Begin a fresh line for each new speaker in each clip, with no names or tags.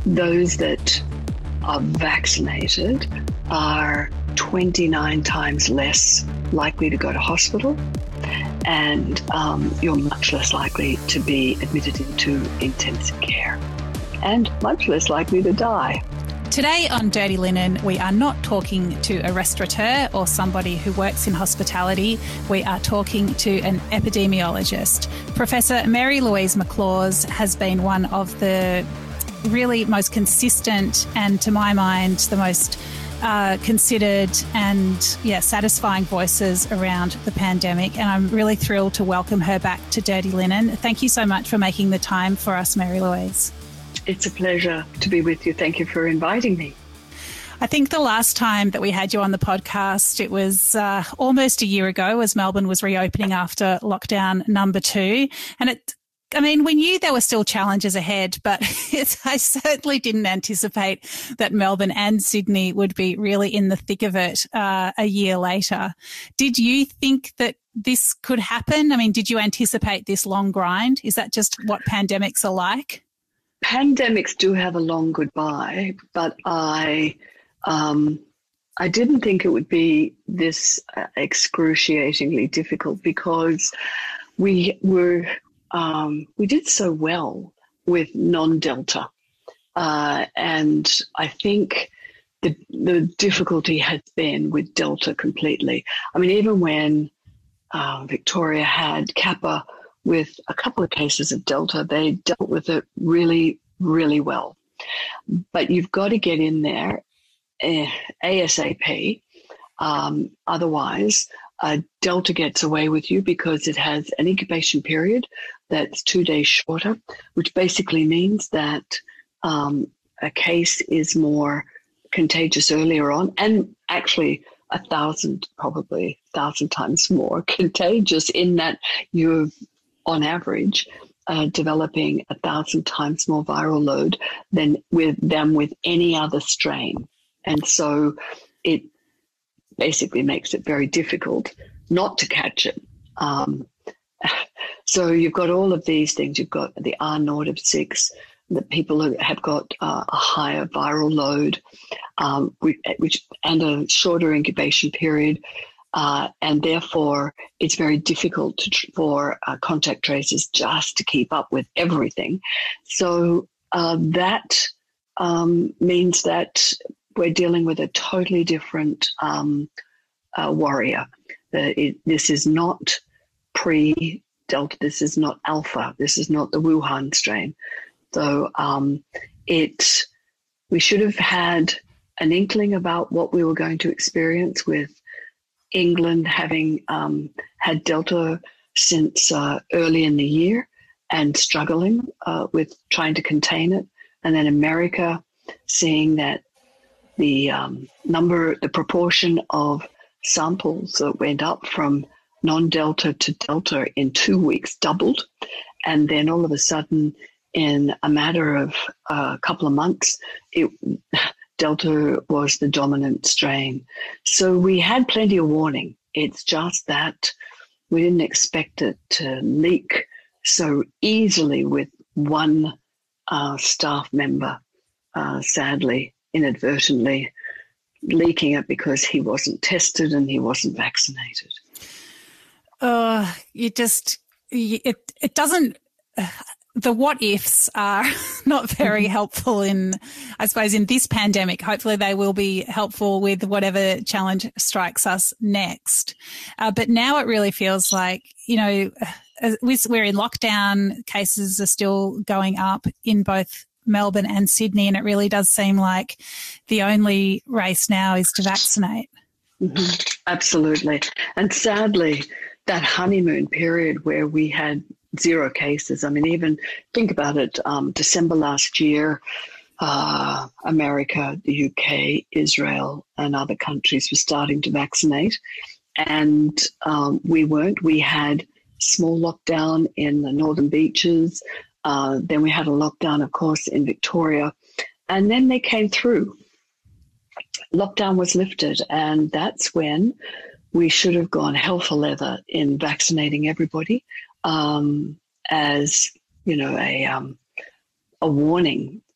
those that are vaccinated are 29 times less likely to go to hospital, and you're much less likely to be admitted into intensive care and much less likely to die.
Today on Dirty Linen, we are not talking to a restaurateur or somebody who works in hospitality. We are talking to an epidemiologist. Professor Mary Louise McLaws has been one of the really most consistent and, to my mind, the most considered and satisfying voices around the pandemic. And I'm really thrilled to welcome her back to Dirty Linen. Thank you so much for making the time for us, Mary Louise.
It's a pleasure to be with you. Thank you for inviting me.
I think the last time that we had you on the podcast, it was almost a year ago as Melbourne was reopening after lockdown number 2. And we knew there were still challenges ahead, but I certainly didn't anticipate that Melbourne and Sydney would be really in the thick of it a year later. Did you think that this could happen? I mean, did you anticipate this long grind? Is that just what pandemics are like?
Pandemics do have a long goodbye, but I didn't think it would be this excruciatingly difficult, because we did so well with non-Delta, and I think the difficulty has been with Delta completely. I mean, even when Victoria had Kappa with a couple of cases of Delta, they dealt with it really, really well. But you've got to get in there ASAP. Otherwise, Delta gets away with you because it has an incubation period that's 2 days shorter, which basically means that a case is more contagious earlier on, and actually 1,000 times more contagious, in that you're, on average, developing 1,000 times more viral load than with any other strain. And so it basically makes it very difficult not to catch it. So you've got all of these things. You've got the R0 of 6, the people who have got a higher viral load, and a shorter incubation period. And therefore, it's very difficult for contact tracers just to keep up with everything. So that means that we're dealing with a totally different warrior. This is not pre-Delta. This is not Alpha. This is not the Wuhan strain. So we should have had an inkling about what we were going to experience, with England having had Delta since early in the year and struggling with trying to contain it. And then America seeing that the proportion of samples that went up from non-Delta to Delta in 2 weeks doubled. And then all of a sudden, in a matter of a couple of months, Delta was the dominant strain. So we had plenty of warning. It's just that we didn't expect it to leak so easily with one staff member, sadly, inadvertently leaking it because he wasn't tested and he wasn't vaccinated.
It doesn't... The what ifs are not very helpful in this pandemic. Hopefully they will be helpful with whatever challenge strikes us next. But now it really feels like, we're in lockdown. Cases are still going up in both Melbourne and Sydney, and it really does seem like the only race now is to vaccinate.
Mm-hmm. Absolutely. And sadly, that honeymoon period where we had 0 cases. I mean, even think about it, December last year, America, the UK, Israel, and other countries were starting to vaccinate. And we weren't. We had small lockdown in the northern beaches. Then we had a lockdown, of course, in Victoria. And then they came through. Lockdown was lifted, and that's when we should have gone hell for leather in vaccinating everybody. As a warning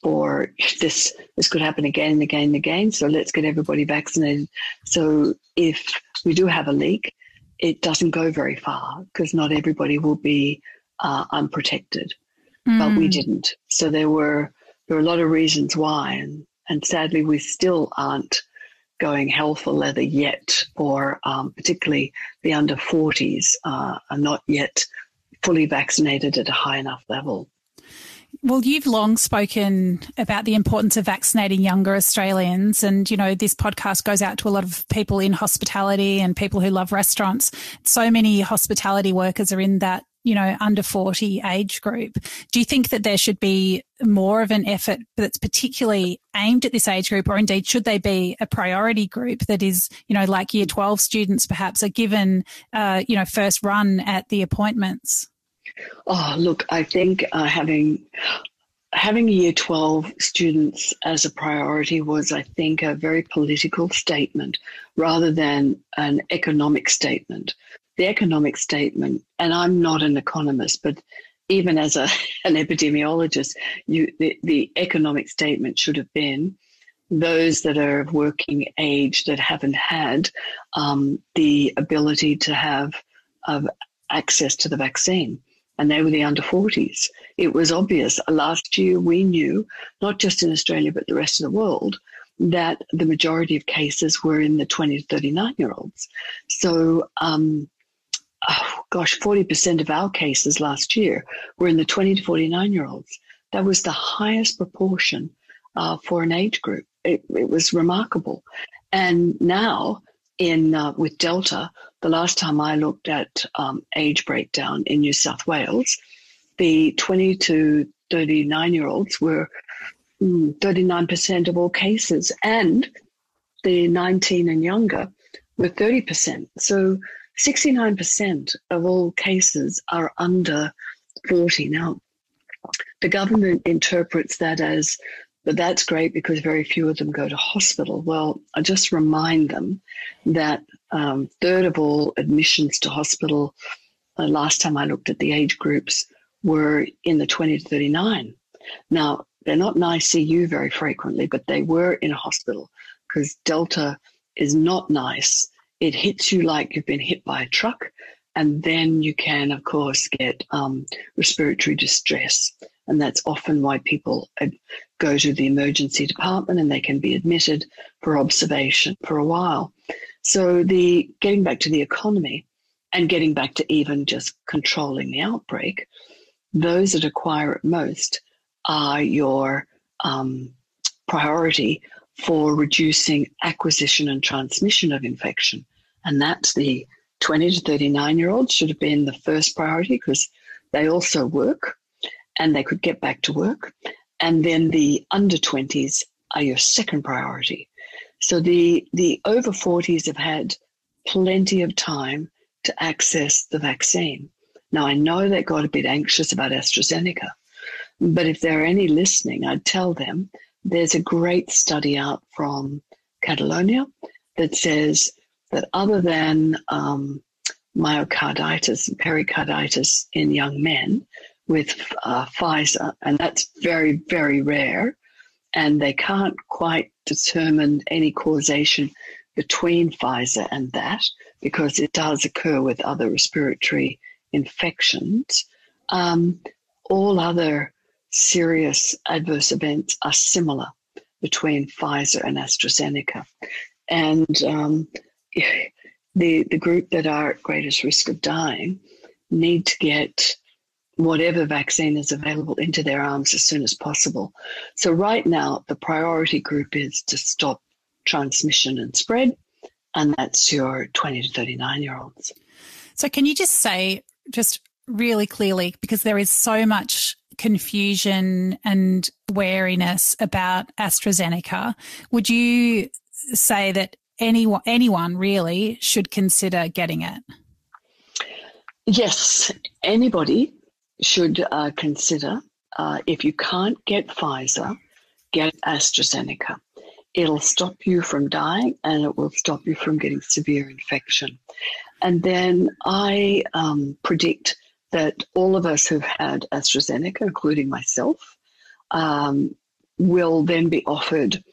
for this could happen again and again and again. So let's get everybody vaccinated. So if we do have a leak, it doesn't go very far because not everybody will be unprotected. But we didn't. So there were a lot of reasons why, and sadly we still aren't going hell for leather yet, or particularly the under 40s are not yet fully vaccinated at a high enough level.
Well, you've long spoken about the importance of vaccinating younger Australians. And, you know, this podcast goes out to a lot of people in hospitality and people who love restaurants. So many hospitality workers are in that, you know, under 40 age group. Do you think that there should be more of an effort that's particularly aimed at this age group, or indeed should they be a priority group that is, you know, like year 12 students perhaps are given, first run at the appointments?
Oh, look, I think having year 12 students as a priority was, I think, a very political statement rather than an economic statement. The economic statement, and I'm not an economist, but even as an epidemiologist, the economic statement should have been those that are of working age that haven't had the ability to have access to the vaccine. And they were the under 40s. It was obvious. Last year we knew, not just in Australia, but the rest of the world, that the majority of cases were in the 20 to 39-year-olds. So, 40% of our cases last year were in the 20 to 49-year-olds. That was the highest proportion for an age group. It was remarkable. And now, with Delta, the last time I looked at age breakdown in New South Wales, the 20 to 39-year-olds were 39% of all cases, and the 19 and younger were 30%. So 69% of all cases are under 40. Now, the government interprets that as, but that's great because very few of them go to hospital. Well, I just remind them that third of all admissions to hospital, last time I looked at the age groups, were in the 20 to 39. Now, they're not in ICU very frequently, but they were in a hospital because Delta is not nice. It hits you like you've been hit by a truck, and then you can, of course, get respiratory distress. And that's often why people go to the emergency department and they can be admitted for observation for a while. So getting back to the economy and getting back to even just controlling the outbreak, those that acquire it most are your priority for reducing acquisition and transmission of infection. And that's the 20 to 39-year-olds should have been the first priority because they also work and they could get back to work. And then the under 20s are your second priority. So the over 40s have had plenty of time to access the vaccine. Now, I know they got a bit anxious about AstraZeneca, but if there are any listening, I'd tell them there's a great study out from Catalonia that says that other than myocarditis and pericarditis in young men with Pfizer, and that's very, very rare, and they can't quite determine any causation between Pfizer and that because it does occur with other respiratory infections. All other serious adverse events are similar between Pfizer and AstraZeneca. And the group that are at greatest risk of dying need to get whatever vaccine is available into their arms as soon as possible. So right now, the priority group is to stop transmission and spread, and that's your 20 to 39-year-olds.
So can you just say, just really clearly, because there is so much confusion and wariness about AstraZeneca, would you say that anyone really should consider getting it?
Yes, anybody should consider. If you can't get Pfizer, get AstraZeneca. It'll stop you from dying and it will stop you from getting severe infection. And then I predict that all of us who've had AstraZeneca, including myself, will then be offered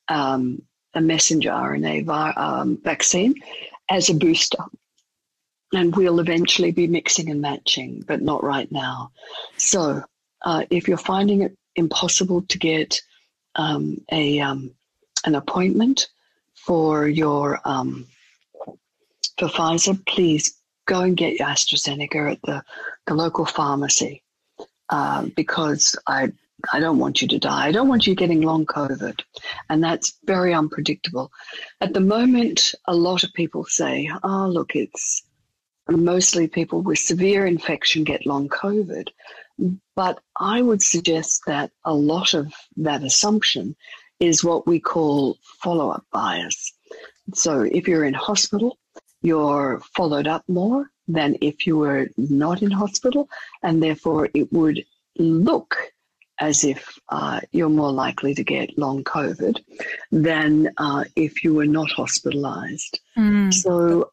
a messenger RNA vaccine as a booster. And we'll eventually be mixing and matching, but not right now. So if you're finding it impossible to get an appointment for your for Pfizer, please go and get your AstraZeneca at the local pharmacy, because I don't want you to die. I don't want you getting long COVID, and that's very unpredictable. At the moment, a lot of people say, oh, look, it's mostly people with severe infection get long COVID. But I would suggest that a lot of that assumption is what we call follow-up bias. So if you're in hospital, you're followed up more than if you were not in hospital, and therefore it would look as if you're more likely to get long COVID than if you were not hospitalized. So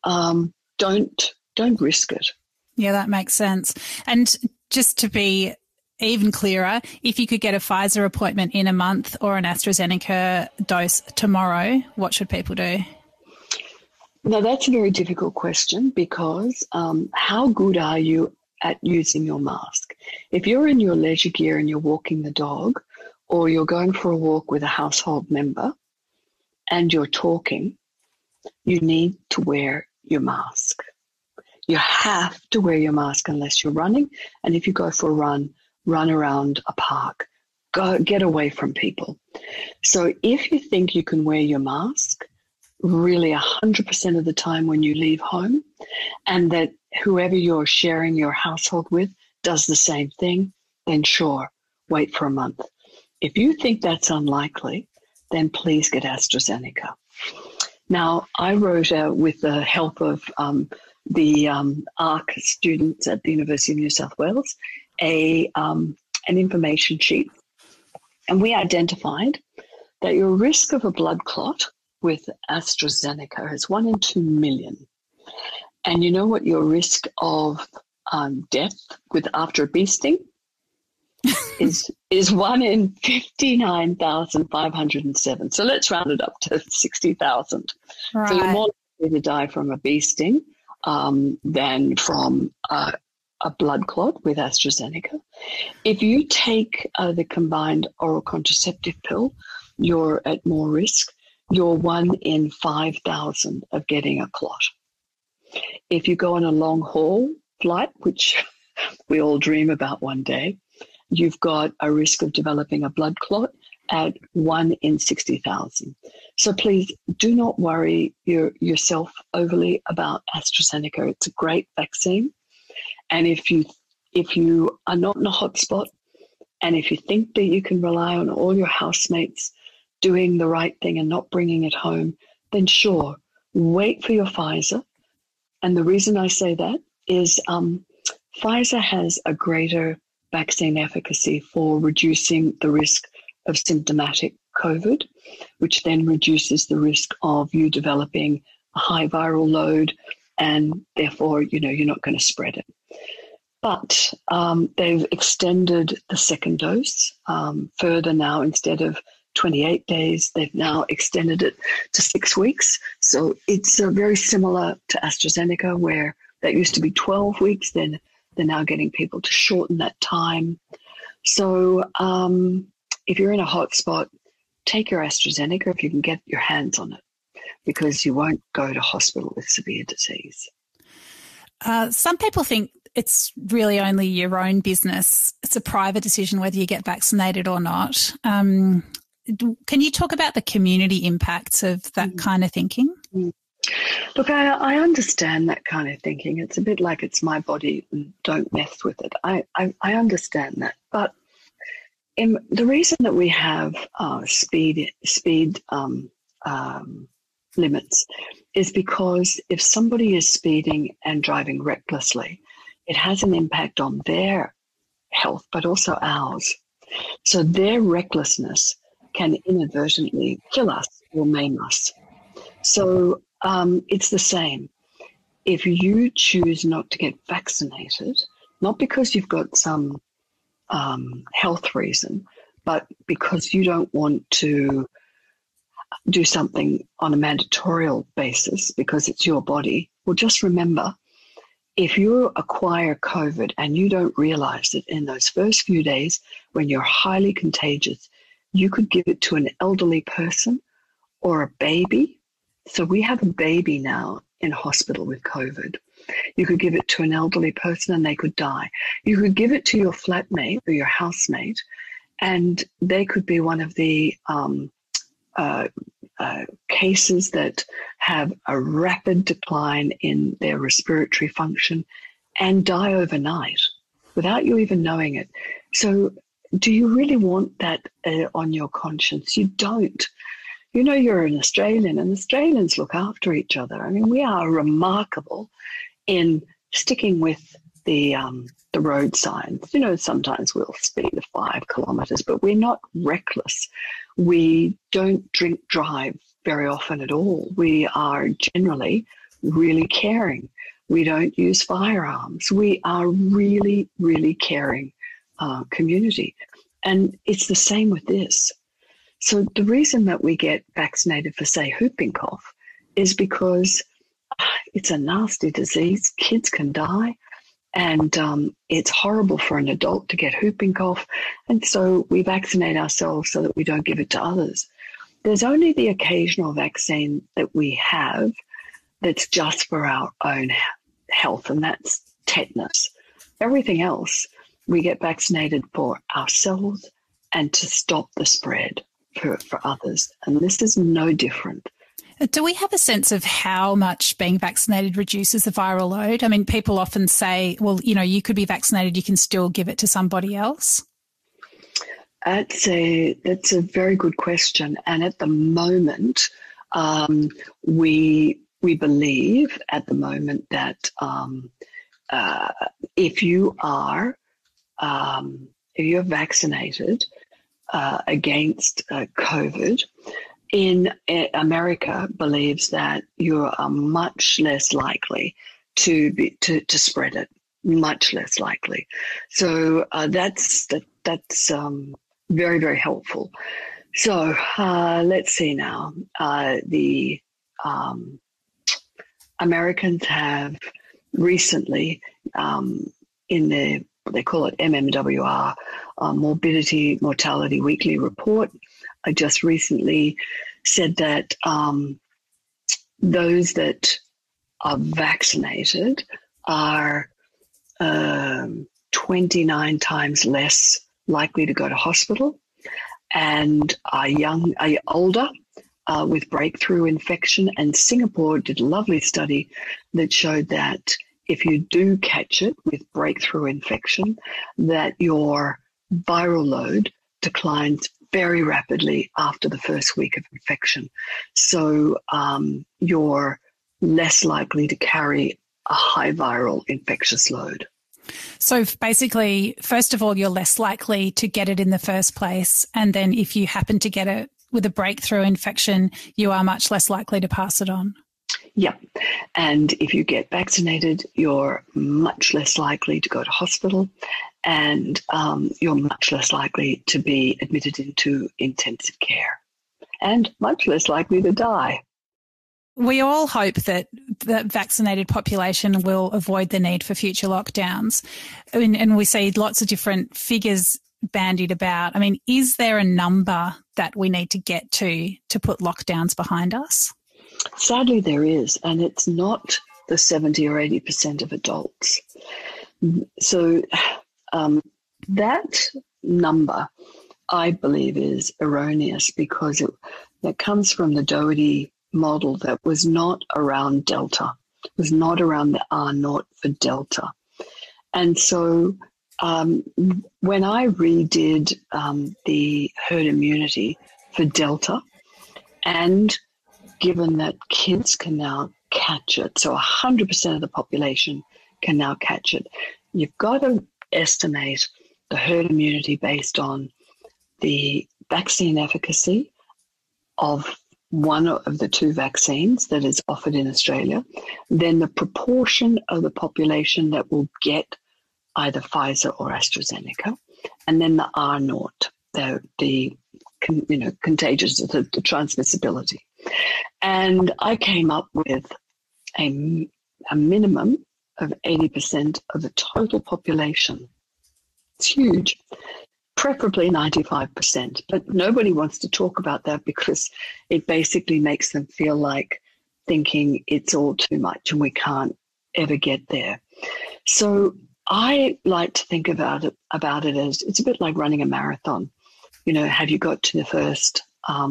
don't risk it.
Yeah, that makes sense. And just to be even clearer, if you could get a Pfizer appointment in a month or an AstraZeneca dose tomorrow, what should people do?
Now, that's a very difficult question, because how good are you at using your mask? If you're in your leisure gear and you're walking the dog, or you're going for a walk with a household member and you're talking, you need to wear your mask. You have to wear your mask unless you're running. And if you go for a run around a park, get away from people. So if you think you can wear your mask really 100% of the time when you leave home, and that whoever you're sharing your household with does the same thing, then sure, wait for a month. If you think that's unlikely, then please get AstraZeneca. Now, I wrote with the help of the ARC students at the University of New South Wales an information sheet, and we identified that your risk of a blood clot with AstraZeneca is 1 in 2 million. And you know what your risk of death after a bee sting is 1 in 59,507. So let's round it up to 60,000.
Right.
So you're more likely to die from a bee sting than from a blood clot with AstraZeneca. If you take the combined oral contraceptive pill, you're at more risk. You're 1 in 5,000 of getting a clot. If you go on a long haul flight, which we all dream about one day, you've got a risk of developing a blood clot at 1 in 60,000. So please do not worry yourself overly about AstraZeneca. It's a great vaccine. And if you are not in a hotspot, and if you think that you can rely on all your housemates doing the right thing and not bringing it home, then sure, wait for your Pfizer. And the reason I say that is Pfizer has a greater vaccine efficacy for reducing the risk of symptomatic COVID, which then reduces the risk of you developing a high viral load, and therefore, you're not going to spread it. But they've extended the second dose further now. Instead of 28 days, they've now extended it to 6 weeks. So it's very similar to AstraZeneca, where that used to be 12 weeks. Then they're now getting people to shorten that time. So if you're in a hot spot, take your AstraZeneca if you can get your hands on it, because you won't go to hospital with severe disease.
Some people think it's really only your own business. It's a private decision whether you get vaccinated or not. Can you talk about the community impacts of that kind of thinking?
Look, I understand that kind of thinking. It's a bit like it's my body and don't mess with it. I understand that. But the reason that we have speed limits is because if somebody is speeding and driving recklessly, it has an impact on their health, but also ours. So their recklessness can inadvertently kill us or maim us. So it's the same. If you choose not to get vaccinated, not because you've got some health reason, but because you don't want to do something on a mandatorial basis because it's your body, well, just remember, if you acquire COVID and you don't realize it in those first few days when you're highly contagious, you could give it to an elderly person or a baby. So we have a baby now in hospital with COVID. You could give it to an elderly person and they could die. You could give it to your flatmate or your housemate and they could be one of the cases that have a rapid decline in their respiratory function and die overnight without you even knowing it. So do you really want that on your conscience? You don't. You know, you're an Australian and Australians look after each other. I mean, we are remarkable in sticking with the road signs. You know, sometimes we'll speed of 5 kilometres, but we're not reckless. We don't drink drive very often at all. We are generally really caring. We don't use firearms. We are really, really caring community. And it's the same with this. So the reason that we get vaccinated for, say, whooping cough is because it's a nasty disease. Kids can die. And it's horrible for an adult to get whooping cough. And so we vaccinate ourselves so that we don't give it to others. There's only the occasional vaccine that we have that's just for our own health, and that's tetanus. Everything else, we get vaccinated for ourselves and to stop the spread for others. And this is no different.
Do we have a sense of how much being vaccinated reduces the viral load? I mean, people often say, well, you know, you could be vaccinated, you can still give it to somebody else.
That's a very good question. And at the moment, we believe at the moment that if you're vaccinated against COVID, in America believes that you are much less likely to spread it, much less likely. So that's very, very helpful. So let's see now. The Americans have recently in they call it MMWR, Morbidity Mortality Weekly Report. I just recently said that those that are vaccinated are 29 times less likely to go to hospital and are older with breakthrough infection. And Singapore did a lovely study that showed that if you do catch it with breakthrough infection, that your viral load declines very rapidly after the first week of infection. So you're less likely to carry a high viral infectious load.
So basically, first of all, you're less likely to get it in the first place. And then if you happen to get it with a breakthrough infection, you are much less likely to pass it on.
Yep. And if you get vaccinated, you're much less likely to go to hospital and you're much less likely to be admitted into intensive care and much less likely to die.
We all hope that the vaccinated population will avoid the need for future lockdowns. And we see lots of different figures bandied about. I mean, is there a number that we need to get to put lockdowns behind us?
Sadly, there is, and it's not the 70 or 80% of adults. So that number, I believe, is erroneous because that comes from the Doherty model that was not around Delta, was not around the R0 for Delta. And so when I redid the herd immunity for Delta, and given that kids can now catch it, so 100% of the population can now catch it, you've got to estimate the herd immunity based on the vaccine efficacy of one of the two vaccines that is offered in Australia, then the proportion of the population that will get either Pfizer or AstraZeneca, and then the R0. contagious, the transmissibility. And I came up with a minimum of 80% of the total population. It's huge, preferably 95%. But nobody wants to talk about that because it basically makes them feel like thinking it's all too much and we can't ever get there. So I like to think about it as it's a bit like running a marathon. Have you got to the first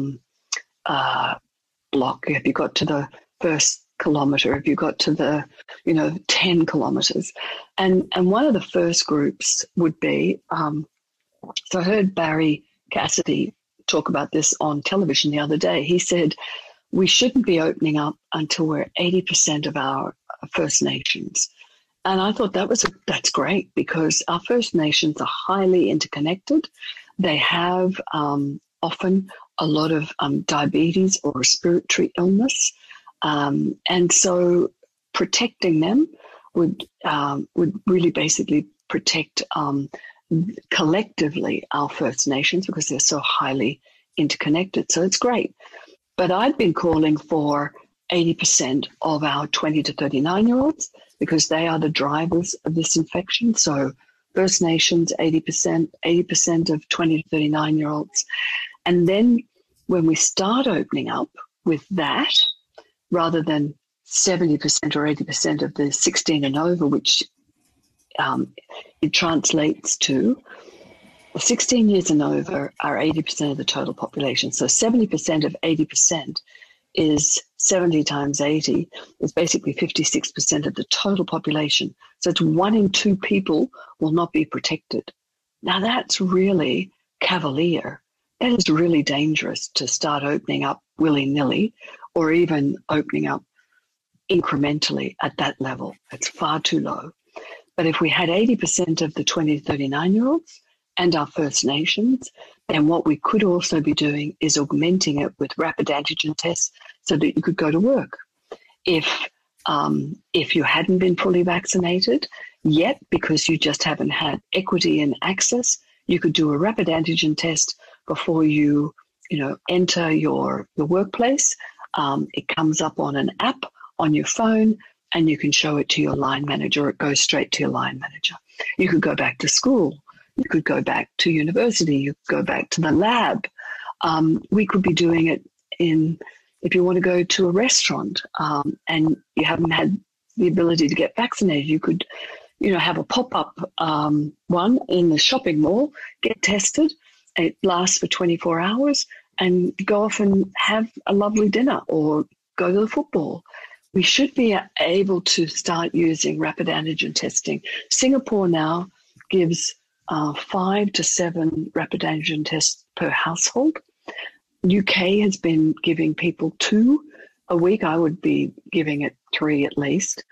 block? Have you got to the first kilometer? Have you got to the 10 kilometers? And one of the first groups would be so I heard Barry Cassidy talk about this on television the other day. He said we shouldn't be opening up until we're 80% of our First Nations. And I thought that's great because our First Nations are highly interconnected. They have often a lot of diabetes or respiratory illness. And so protecting them would really basically protect collectively our First Nations because they're so highly interconnected. So it's great. But I've been calling for 80% of our 20 to 39-year-olds because they are the drivers of this infection. So First Nations, 80% of 20 to 39-year-olds. And then when we start opening up with that, rather than 70% or 80% of the 16 and over, which it translates to, 16 years and over are 80% of the total population. So 70% of 80% is 70 times 80 is basically 56% of the total population. So it's 1 in 2 people will not be protected. Now that's really cavalier. That is really dangerous to start opening up willy-nilly or even opening up incrementally at that level. It's far too low. But if we had 80% of the 20 to 39-year-olds and our First Nations, then what we could also be doing is augmenting it with rapid antigen tests so that you could go to work. If you hadn't been fully vaccinated yet because you just haven't had equity and access, you could do a rapid antigen test before you enter your workplace. It comes up on an app on your phone and you can show it to your line manager. It goes straight to your line manager. You could go back to school. You could go back to university. You could go back to the lab. We could be doing it if you want to go to a restaurant and you haven't had the ability to get vaccinated, you could, have a pop-up one in the shopping mall, get tested. It lasts for 24 hours and go off and have a lovely dinner or go to the football. We should be able to start using rapid antigen testing. Singapore now gives 5 to 7 rapid antigen tests per household. UK has been giving people 2 a week. I would be giving it 3 at least.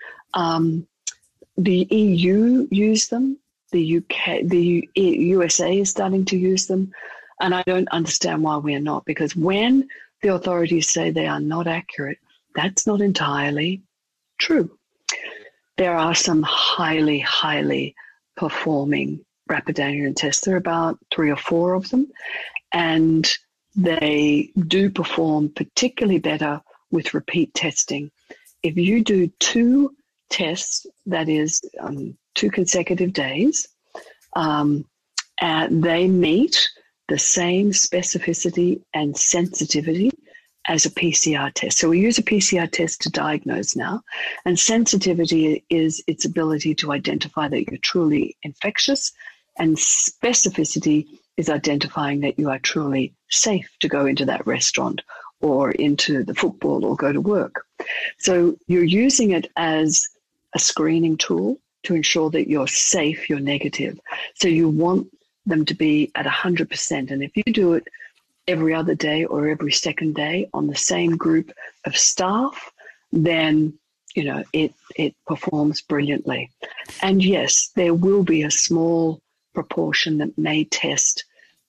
The EU use them. The USA is starting to use them. And I don't understand why we are not, because when the authorities say they are not accurate, that's not entirely true. There are some highly, highly performing rapid antigen tests. There are about 3 or 4 of them, and they do perform particularly better with repeat testing. If you do 2 tests, that is 2 consecutive days, and they meet the same specificity and sensitivity as a PCR test. So we use a PCR test to diagnose now, and sensitivity is its ability to identify that you're truly infectious, and specificity is identifying that you are truly safe to go into that restaurant or into the football or go to work. So you're using it as a screening tool to ensure that you're safe, you're negative. So you want them to be at 100%. And if you do it every other day or every second day on the same group of staff, then it performs brilliantly. And yes, there will be a small proportion that may test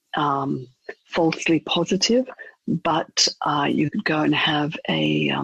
falsely positive, but you could go and have a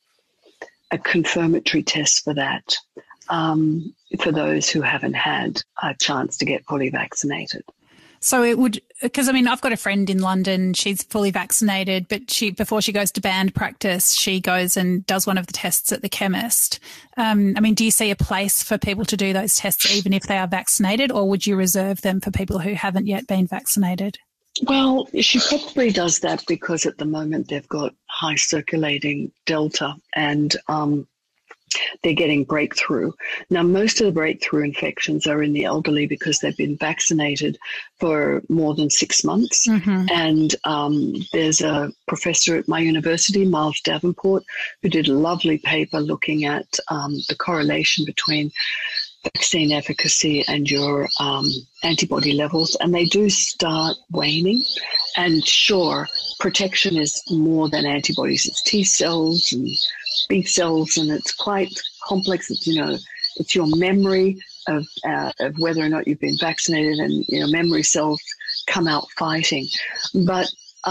confirmatory test for that for those who haven't had a chance to get fully vaccinated.
So it would, because I mean, I've got a friend in London, she's fully vaccinated, but before she goes to band practice, she goes and does one of the tests at the chemist. I mean, do you see a place for people to do those tests even if they are vaccinated, or would you reserve them for people who haven't yet been vaccinated?
Well, she probably does that because at the moment they've got high circulating Delta and they're getting breakthrough. Now, most of the breakthrough infections are in the elderly because they've been vaccinated for more than 6 months.
Mm-hmm.
And there's a professor at my university, Miles Davenport, who did a lovely paper looking at the correlation between vaccine efficacy and your antibody levels, and they do start waning. And sure, protection is more than antibodies. It's T cells and B cells, and it's quite complex. It's, it's your memory of whether or not you've been vaccinated, and memory cells come out fighting. But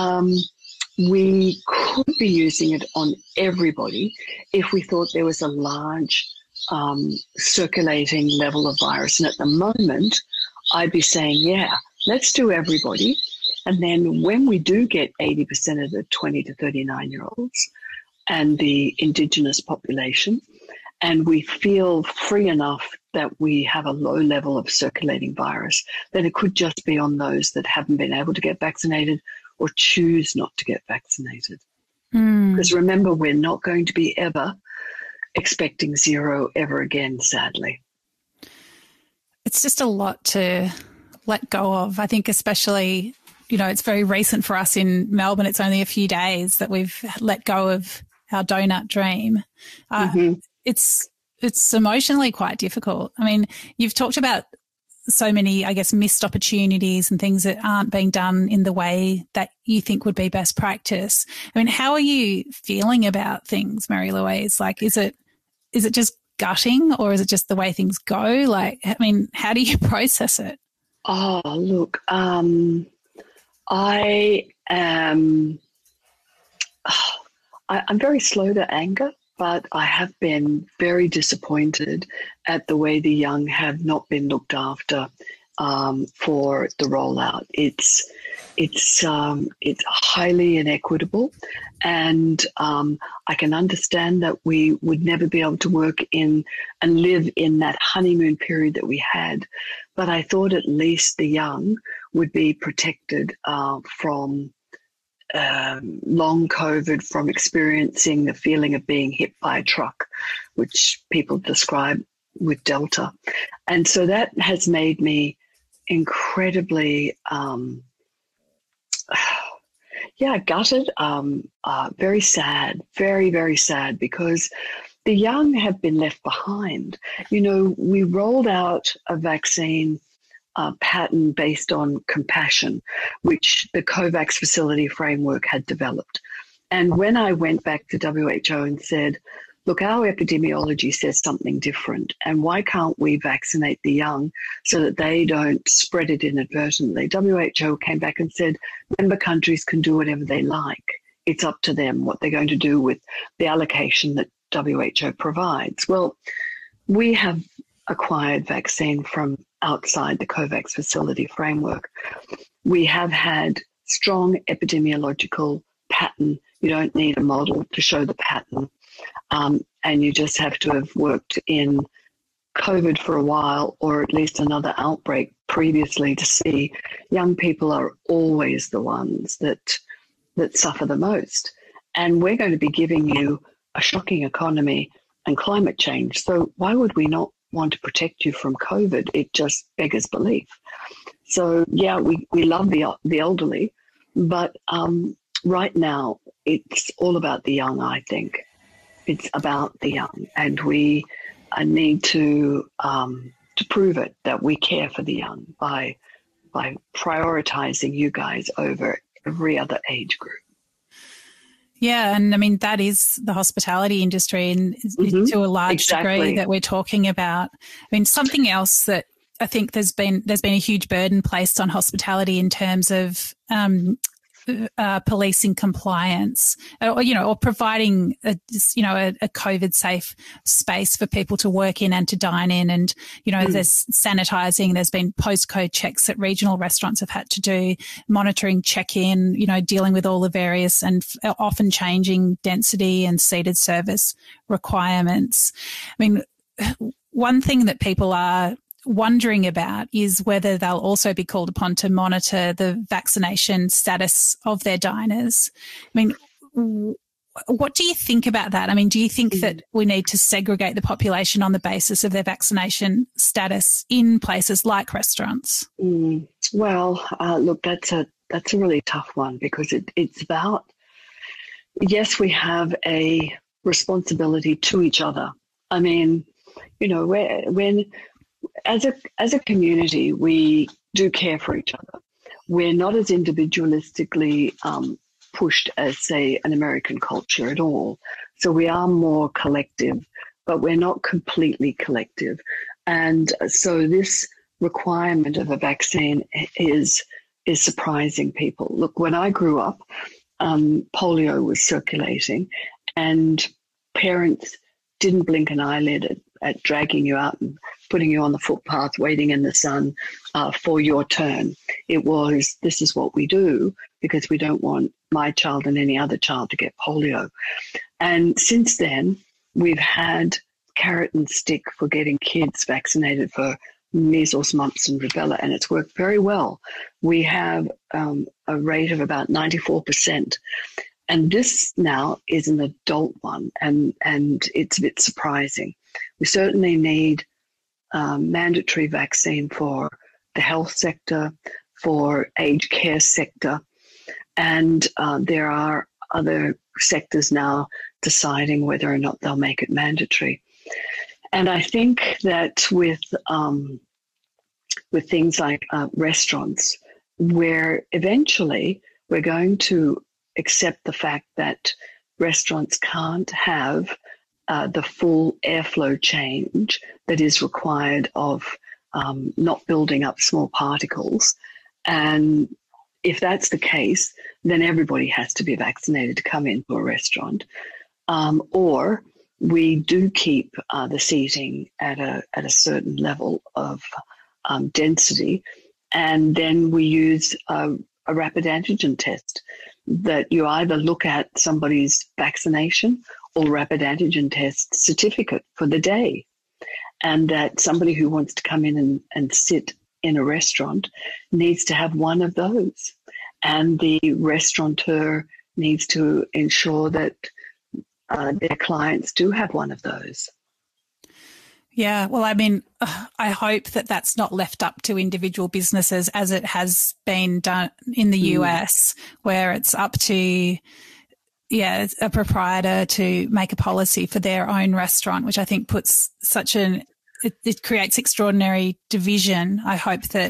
we could be using it on everybody if we thought there was a large circulating level of virus. And at the moment, I'd be saying, yeah, let's do everybody. And then when we do get 80% of the 20 to 39-year-olds and the Indigenous population, and we feel free enough that we have a low level of circulating virus, then it could just be on those that haven't been able to get vaccinated or choose not to get vaccinated. Because remember, we're not going to be ever expecting zero ever again, sadly.
It's just a lot to let go of. I think especially, it's very recent for us in Melbourne. It's only a few days that we've let go of our donut dream. It's emotionally quite difficult. I mean, you've talked about so many, I guess, missed opportunities and things that aren't being done in the way that you think would be best practice. I mean, how are you feeling about things, Mary Louise? Like, is it just gutting, or is it just the way things go? Like, I mean, how do you process it?
Oh, look, I'm very slow to anger, but I have been very disappointed at the way the young have not been looked after for the rollout. It's highly inequitable, and I can understand that we would never be able to work in and live in that honeymoon period that we had, but I thought at least the young would be protected from long COVID, from experiencing the feeling of being hit by a truck, which people describe with Delta. And so that has made me incredibly gutted, very sad, very, very sad, because the young have been left behind. We rolled out a vaccine pattern based on compassion, which the COVAX facility framework had developed. And when I went back to WHO and said, look, our epidemiology says something different, and why can't we vaccinate the young so that they don't spread it inadvertently? WHO came back and said, member countries can do whatever they like. It's up to them what they're going to do with the allocation that WHO provides. Well, we have acquired vaccine from outside the COVAX facility framework. We have had strong epidemiological pattern. You don't need a model to show the pattern. And you just have to have worked in COVID for a while, or at least another outbreak previously, to see young people are always the ones that suffer the most. And we're going to be giving you a shocking economy and climate change. So why would we not want to protect you from COVID? It just beggars belief. So yeah, we love the elderly, but right now it's all about the young, I think. It's about the young, and we need to prove it that we care for the young by prioritizing you guys over every other age group.
Yeah, and I mean, that is the hospitality industry, and to a large degree that we're talking about. I mean, something else that I think there's been a huge burden placed on hospitality in terms of policing compliance, or providing a COVID safe space for people to work in and to dine in. And, there's sanitising, there's been postcode checks that regional restaurants have had to do, monitoring check-in, dealing with all the various and often changing density and seated service requirements. I mean, one thing that people are wondering about is whether they'll also be called upon to monitor the vaccination status of their diners. I mean, what do you think about that? I mean, do you think that we need to segregate the population on the basis of their vaccination status in places like restaurants?
Well, look, that's a really tough one, because it's about, yes, we have a responsibility to each other. I mean, when as a community, we do care for each other. We're not as individualistically pushed as, say, an American culture at all. So we are more collective, but we're not completely collective. And so this requirement of a vaccine is surprising people. Look, when I grew up, polio was circulating, and parents didn't blink an eyelid at dragging you out and putting you on the footpath, waiting in the sun for your turn. It was, this is what we do because we don't want my child and any other child to get polio. And since then, we've had carrot and stick for getting kids vaccinated for measles, mumps, and rubella, and it's worked very well. We have a rate of about 94%. And this now is an adult one, and it's a bit surprising. We certainly need mandatory vaccine for the health sector, for aged care sector, and there are other sectors now deciding whether or not they'll make it mandatory. And I think that with things like restaurants, where eventually we're going to accept the fact that restaurants can't have the full airflow change that is required of not building up small particles. And if that's the case, then everybody has to be vaccinated to come into a restaurant. Or we do keep the seating at a certain level of density, and then we use a rapid antigen test that you either look at somebody's vaccination or rapid antigen test certificate for the day, and that somebody who wants to come in and sit in a restaurant needs to have one of those, and the restaurateur needs to ensure that their clients do have one of those.
Yeah, well, I mean, I hope that that's not left up to individual businesses as it has been done in the US, where it's up to, a proprietor to make a policy for their own restaurant, which I think puts it creates extraordinary division. I hope that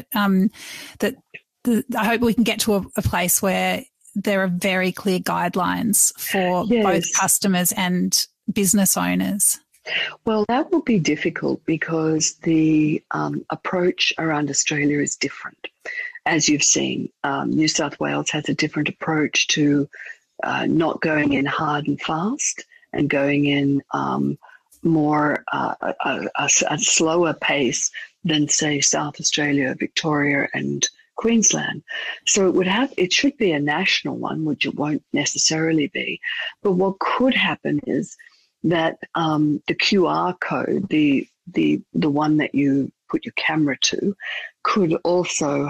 I hope we can get to a place where there are very clear guidelines for both customers and business owners.
Well, that will be difficult because the approach around Australia is different. As you've seen, New South Wales has a different approach to not going in hard and fast and going in more a slower pace than, say, South Australia, Victoria and Queensland. So it should be a national one, which it won't necessarily be. But what could happen is that the QR code, the one that you put your camera to, could also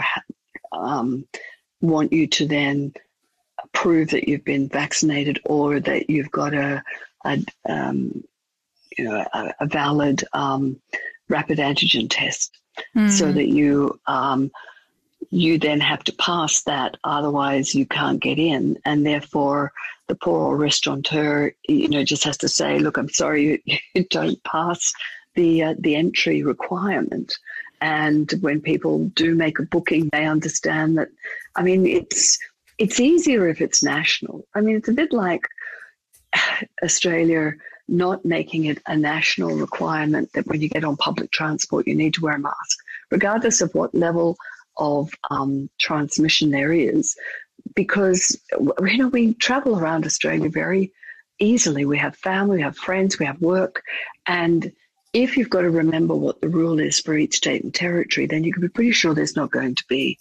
want you to then prove that you've been vaccinated or that you've got a valid rapid antigen test, so that you then have to pass that, otherwise you can't get in, and therefore the poor restaurateur, just has to say, look, I'm sorry, you don't pass the entry requirement. And when people do make a booking, they understand that. I mean, it's easier if it's national. I mean, it's a bit like Australia not making it a national requirement that when you get on public transport, you need to wear a mask, regardless of what level of transmission there is. because, we travel around Australia very easily. We have family, we have friends, we have work. And if you've got to remember what the rule is for each state and territory, then you can be pretty sure there's not going to be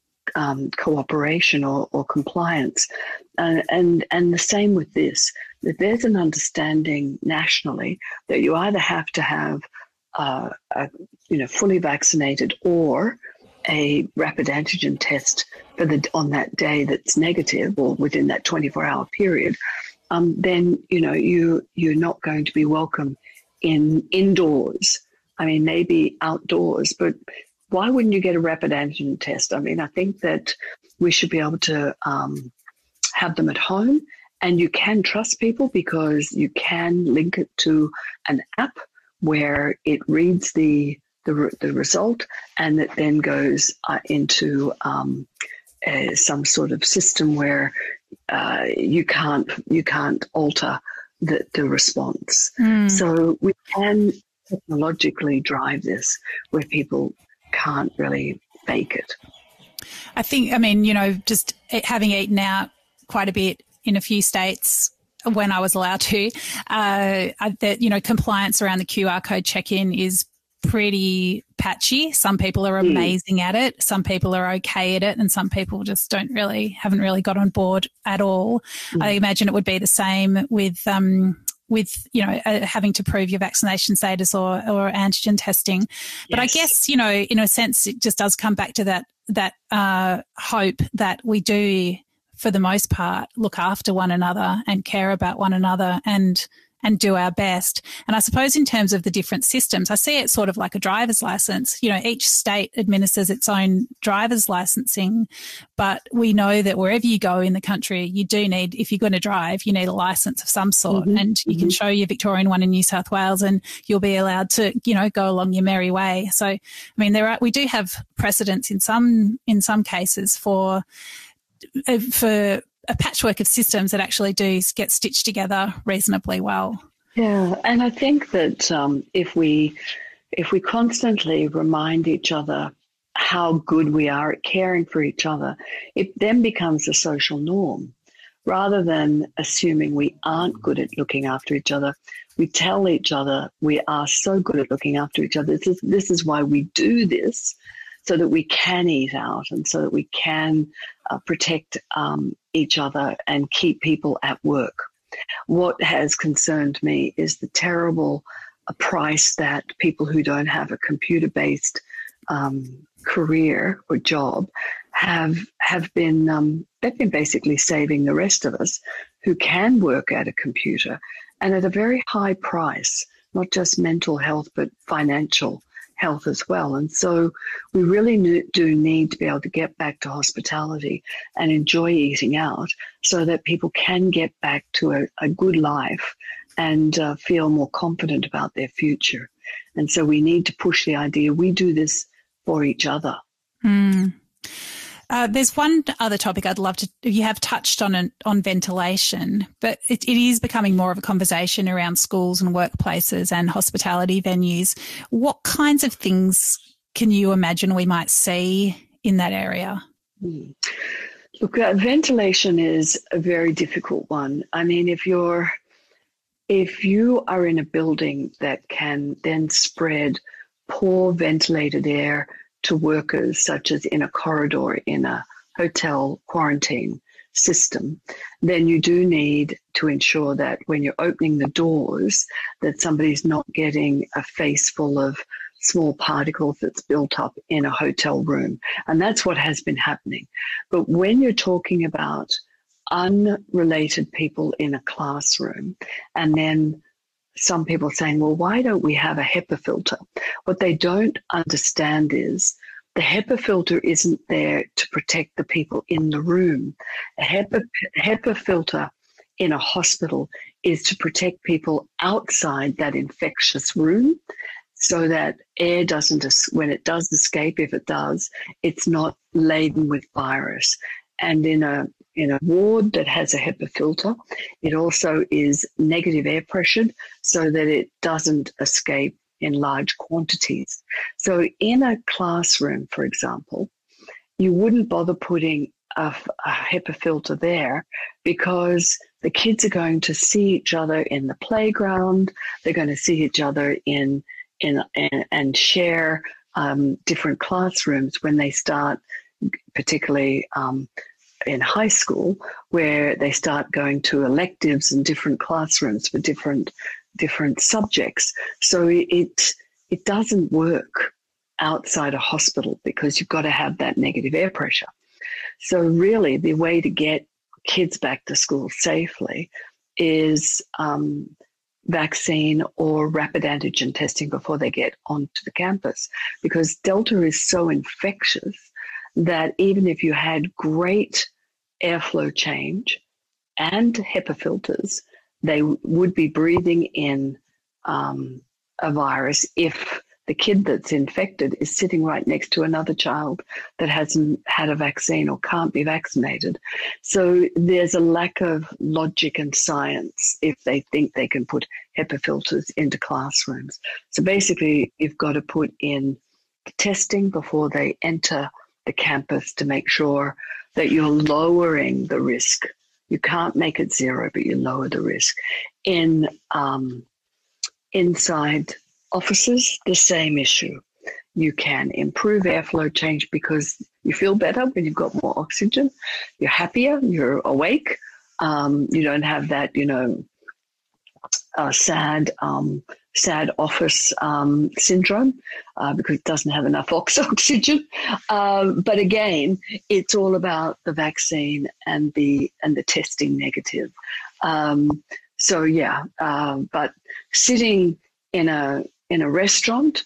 cooperation or compliance. And the same with this, that there's an understanding nationally that you either have to have fully vaccinated or a rapid antigen test on that day that's negative or within that 24-hour period, then you're not going to be welcome indoors. I mean, maybe outdoors, but why wouldn't you get a rapid antigen test? I mean, I think that we should be able to have them at home, and you can trust people because you can link it to an app where it reads the result, and it then goes into some sort of system where you can't alter the response. So we can technologically drive this where people can't really fake it.
I think, just having eaten out quite a bit in a few states when I was allowed to, that compliance around the QR code check-in is pretty patchy. Some people are amazing at it, some people are okay at it, and some people just haven't really got on board at all. I imagine it would be the same with having to prove your vaccination status or antigen testing. But yes. I guess, in a sense, it just does come back to that hope that we do, for the most part, look after one another and care about one another and do our best. And I suppose in terms of the different systems, I see it sort of like a driver's license. Each state administers its own driver's licensing, but we know that wherever you go in the country, you do need, if you're going to drive, you need a license of some sort, and you can show your Victorian one in New South Wales and you'll be allowed to, go along your merry way. So, I mean, we do have precedents in some cases for a patchwork of systems that actually do get stitched together reasonably well.
Yeah, and I think that if we constantly remind each other how good we are at caring for each other, it then becomes a social norm. Rather than assuming we aren't good at looking after each other, we tell each other we are so good at looking after each other. This is why we do this, so that we can eat out and so that we can protect each other and keep people at work. What has concerned me is the terrible price that people who don't have a computer-based career or job have been they've been basically saving the rest of us who can work at a computer and at a very high price, not just mental health but financial health as well. And so we really do need to be able to get back to hospitality and enjoy eating out so that people can get back to a good life and feel more confident about their future. And so we need to push the idea we do this for each other.
There's one other topic I'd love to, you have touched on ventilation, but it is becoming more of a conversation around schools and workplaces and hospitality venues. What kinds of things can you imagine we might see in that area?
Look, ventilation is a very difficult one. I mean, if you are in a building that can then spread poor ventilated air to workers, such as in a corridor in a hotel quarantine system, then you do need to ensure that when you're opening the doors, that somebody's not getting a face full of small particles that's built up in a hotel room. And that's what has been happening. But when you're talking about unrelated people in a classroom, and then some people saying, well, why don't we have a HEPA filter? What they don't understand is the HEPA filter isn't there to protect the people in the room. A HEPA filter in a hospital is to protect people outside that infectious room so that air doesn't, when it does escape, if it does, it's not laden with virus. And in a ward that has a HEPA filter, it also is negative air pressured so that it doesn't escape in large quantities. So in a classroom, for example, you wouldn't bother putting a HEPA filter there because the kids are going to see each other in the playground. They're going to see each other in and share different classrooms when they start, particularly in high school, where they start going to electives and different classrooms for different subjects. So it doesn't work outside a hospital because you've got to have that negative air pressure. So really the way to get kids back to school safely is vaccine or rapid antigen testing before they get onto the campus, because Delta is so infectious that even if you had great airflow change and HEPA filters, they would be breathing in a virus if the kid that's infected is sitting right next to another child that hasn't had a vaccine or can't be vaccinated. So there's a lack of logic and science if they think they can put HEPA filters into classrooms. So basically, you've got to put in testing before they enter the campus to make sure that you're lowering the risk. You can't make it zero, but you lower the risk. In inside offices, the same issue. You can improve airflow change because you feel better when you've got more oxygen. You're happier, you're awake. You don't have that, sad office syndrome because it doesn't have enough oxygen. But again, it's all about the vaccine and the testing negative. But sitting in a restaurant,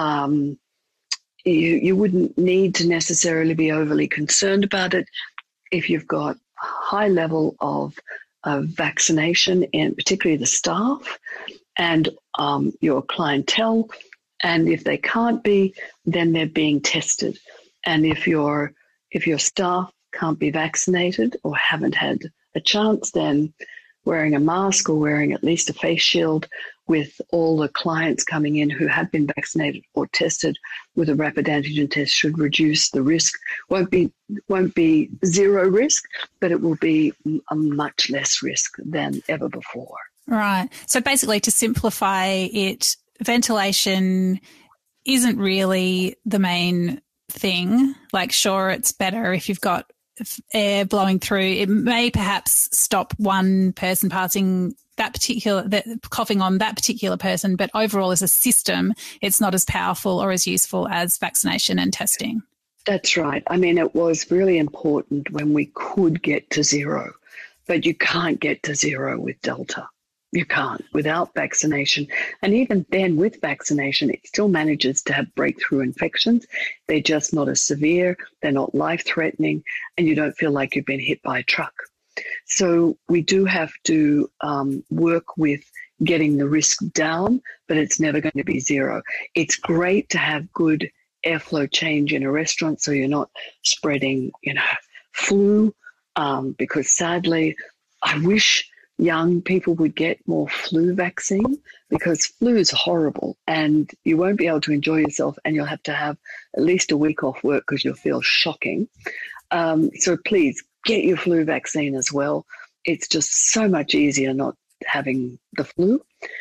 you wouldn't need to necessarily be overly concerned about it if you've got a high level of vaccination in particularly the staff and your clientele. And if they can't be, then they're being tested. And if your staff can't be vaccinated or haven't had a chance, then wearing a mask or wearing at least a face shield with all the clients coming in who have been vaccinated or tested with a rapid antigen test should reduce the risk. Won't be zero risk, but it will be a much less risk than ever before.
Right. So basically, to simplify it, ventilation isn't really the main thing. Like, sure, it's better if you've got air blowing through. It may perhaps stop one person coughing on that particular person, but overall as a system, it's not as powerful or as useful as vaccination and testing.
That's right. I mean, it was really important when we could get to zero, but you can't get to zero with Delta. You can't without vaccination. And even then with vaccination, it still manages to have breakthrough infections. They're just not as severe. They're not life-threatening, and you don't feel like you've been hit by a truck. So we do have to work with getting the risk down, but it's never going to be zero. It's great to have good airflow change in a restaurant so you're not spreading, flu, because sadly, I wish young people would get more flu vaccine because flu is horrible and you won't be able to enjoy yourself and you'll have to have at least a week off work because you'll feel shocking. So please get your flu vaccine as well. It's just so much easier not having the flu.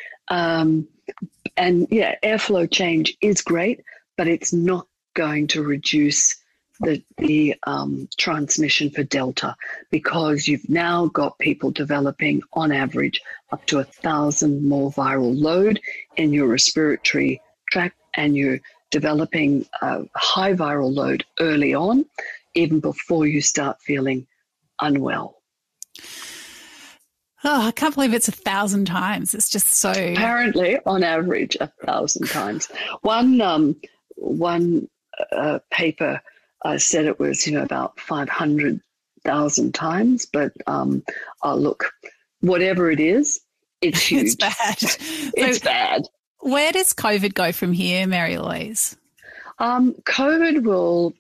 Airflow change is great, but it's not going to reduce the transmission for Delta because you've now got people developing on average up to 1,000 more viral load in your respiratory tract, and you're developing a high viral load early on, even before you start feeling unwell.
Oh, I can't believe it's 1,000 times. It's just so...
Apparently, on average, 1,000 times. One paper said it was, about 500,000 times. But look, whatever it is, it's huge.
It's bad.
It's bad.
Where does COVID go from here, Mary Louise?
COVID will...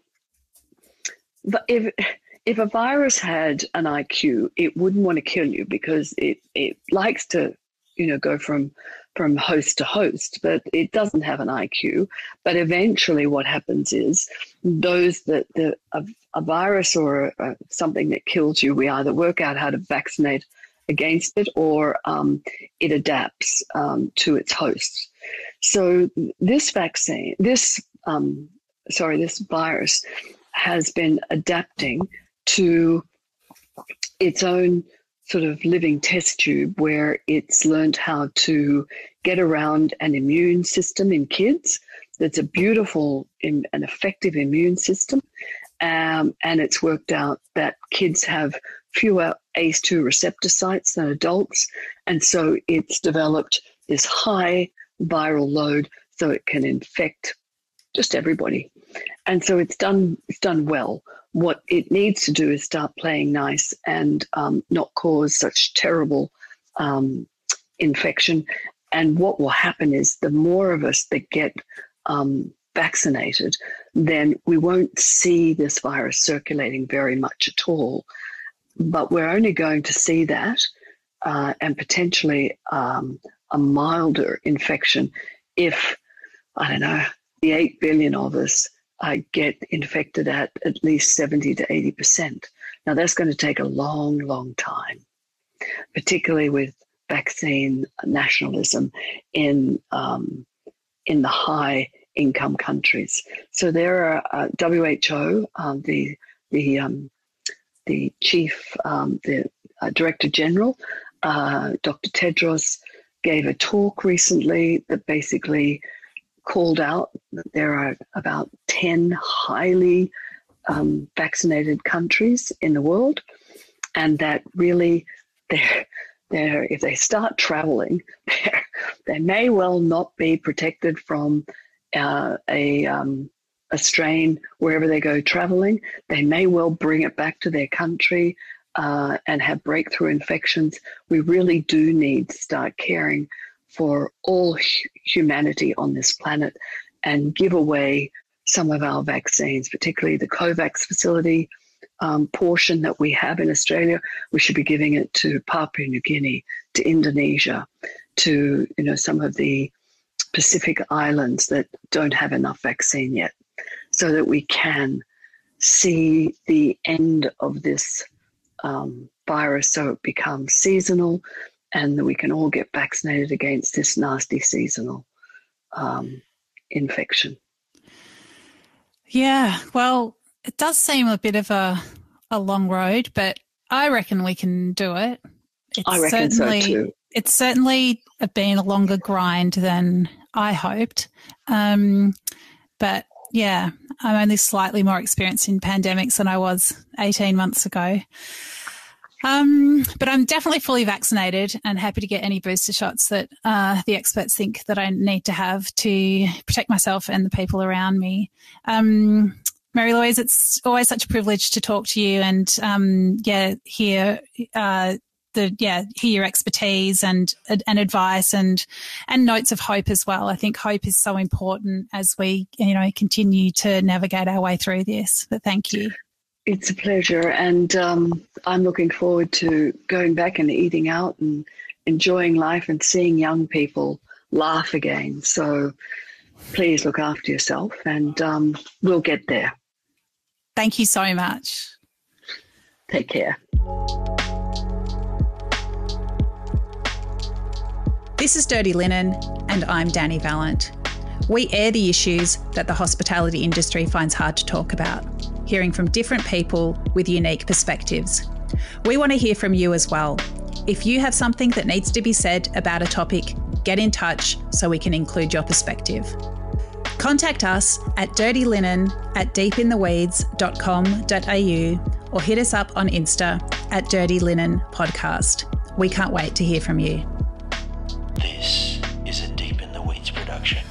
If a virus had an IQ, it wouldn't want to kill you because it likes to, go from from host to host, but it doesn't have an IQ. But eventually what happens is those that a virus or something that kills you, we either work out how to vaccinate against it or it adapts to its host. So this vaccine, this virus has been adapting to its own sort of living test tube where it's learned how to get around an immune system in kids. That's a beautiful and effective immune system. And it's worked out that kids have fewer ACE2 receptor sites than adults. And so it's developed this high viral load so it can infect just everybody. And so it's done well. What it needs to do is start playing nice and not cause such terrible infection. And what will happen is the more of us that get vaccinated, then we won't see this virus circulating very much at all. But we're only going to see that and potentially a milder infection if, I don't know, the 8 billion of us get infected at least 70 to 80%. Now, that's going to take a long, long time, particularly with vaccine nationalism in the high-income countries. So there are WHO, the chief, the Director General, Dr. Tedros, gave a talk recently that basically called out that there are about 10 highly vaccinated countries in the world, and that really if they start traveling, they may well not be protected from a strain wherever they go traveling. They may well bring it back to their country and have breakthrough infections. We really do need to start caring for all humanity on this planet and give away some of our vaccines, particularly the COVAX facility portion that we have in Australia. We should be giving it to Papua New Guinea, to Indonesia, to some of the Pacific islands that don't have enough vaccine yet, so that we can see the end of this virus so it becomes seasonal and that we can all get vaccinated against this nasty seasonal infection.
Yeah, well, it does seem a bit of a long road, but I reckon we can do it.
I reckon so too.
It's certainly been a longer grind than I hoped. But yeah, I'm only slightly more experienced in pandemics than I was 18 months ago. But I'm definitely fully vaccinated and happy to get any booster shots that the experts think that I need to have to protect myself and the people around me. Mary Louise, it's always such a privilege to talk to you and hear your expertise and advice and notes of hope as well. I think hope is so important as we continue to navigate our way through this. But thank you.
It's a pleasure, and I'm looking forward to going back and eating out and enjoying life and seeing young people laugh again. So please look after yourself, and we'll get there.
Thank you so much.
Take care.
This is Dirty Linen, and I'm Danny Vallant. We air the issues that the hospitality industry finds hard to talk about, hearing from different people with unique perspectives. We want to hear from you as well. If you have something that needs to be said about a topic, get in touch so we can include your perspective. Contact us at dirtylinenat deepintheweeds.com.au or hit us up on Insta at Dirty Linen Podcast. We can't wait to hear from you.
This is a Deep in the Weeds production.